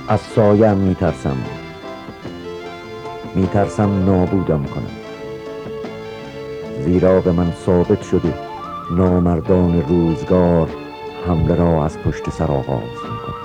از سایم میترسم نابودم کنم، زیرا به من ثابت شده نامردان روزگار حمله را از پشت سر آغاز می‌کنند.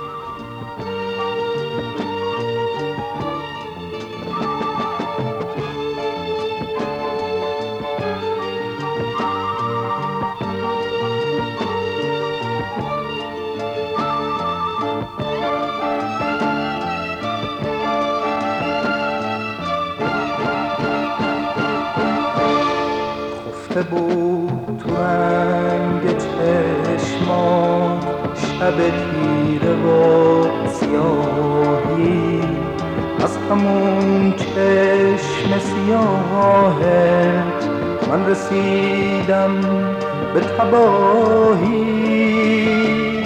خفته بود تو رنگ چشمات شب تیره و سیاهی، از همون چشم سیاهت من رسیدم به تباهی.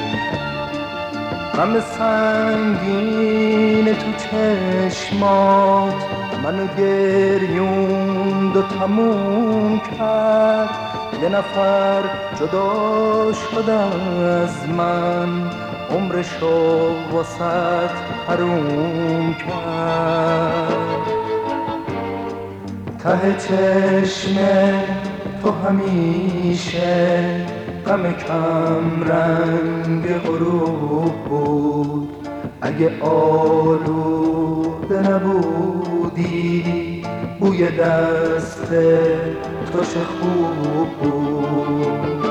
غم سنگین تو چشمات منو گریوند و تموم کرد، یه نفر جدا شده از من عمرشو واسط حروم کرد. ته چشم تو همیشه غم کم رنگ غروب بود، اگه آلوده نبودی بوی دست تو چه خوب بود.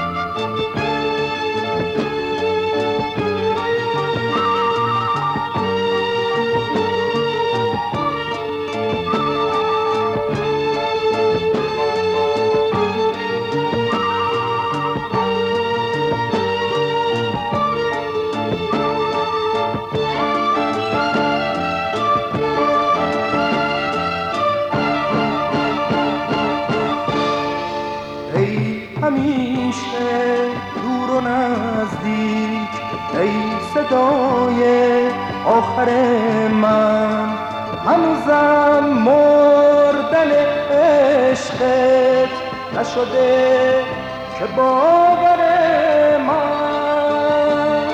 همیشه دور و نزدیک، ای صدای آخر من، هنوزم مردن عشقت نشده که باور من.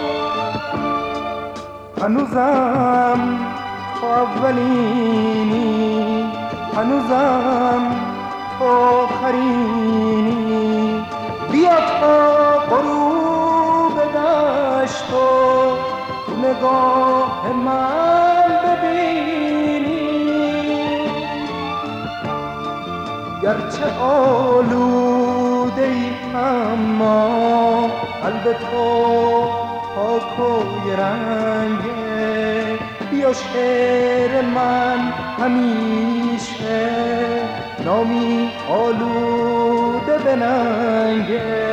هنوزم تو اولینی، هنوزم تو آخرینی، بیا تا غروب دشت و تو نگاه من ببینی. گرچه آلوده ای اما قلب تو پاک و یه رنگه، بیا شعر من همیشه نامی آلوده بننگه.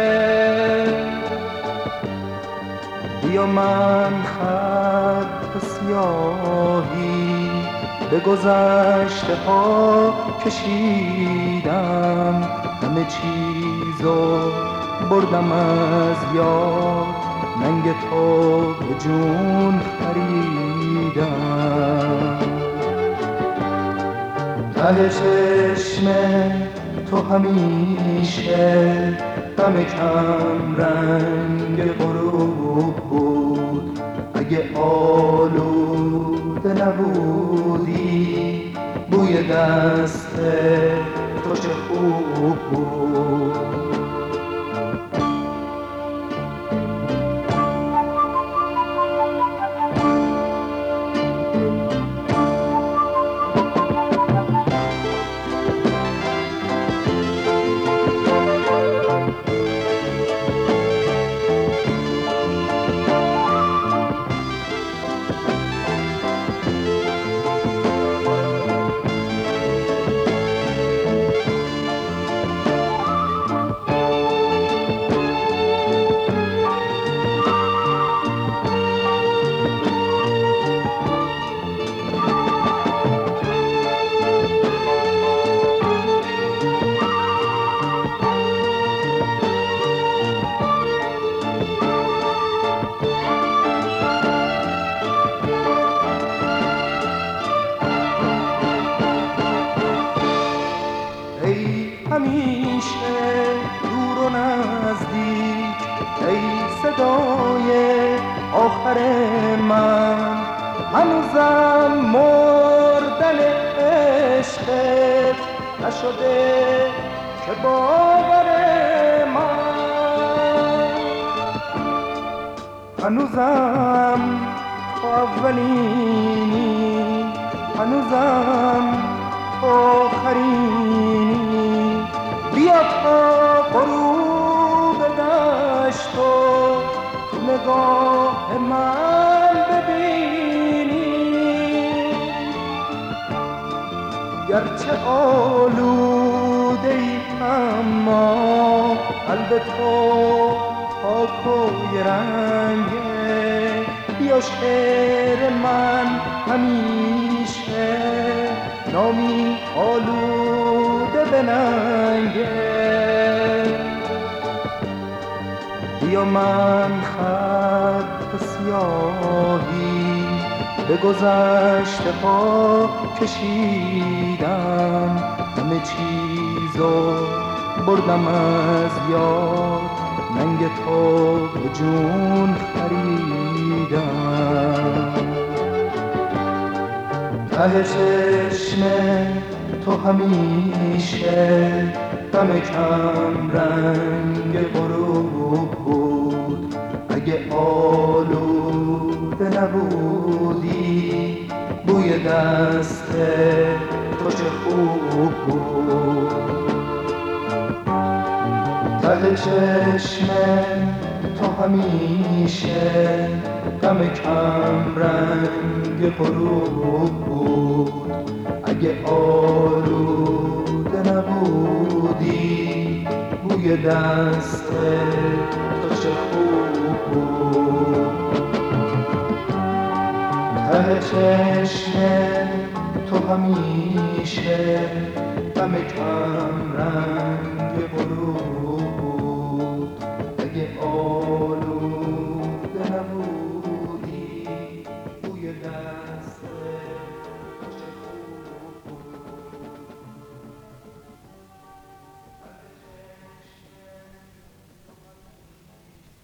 بیا من خط سیاهی به گذشته ها کشیدم، همه چیزو بردم از یاد، ننگ تو به جون خریدم. ته چشم تو همیشه غم کم رنگ غروب بود، اگه آلوده نبودی بوی دست تو چه خوب بود. همیشه دور و نزدیک، ای صدای آخر من، هنوزم مردن عشقت نشده که باور من. هنوزم تو اولینی، هنوزم تو آخرینی. بیا تا غروب دشت و تو نگاه من ببینی. گرچه آلوده ای اما قلب تو پاک و رنگه. بیا شعر من همیشه نامی آلوده بننگه. بیا من خط سیاهی به گذشته پا کشیدم. همه چیزو بردم از یاد، ننگ تو به جون خریدم. ته چشم تو همیشه دم کم رنگ غروب بود. اگه آلوده نبودی بوی دست تو چه خوب بود. ته چشم تو همیشه دم کم رنگ غروب بود. اگه آلوده نبودی بوی دست تو چه خوب بود. ته چشم تو همیشه دم کم رنگ غروب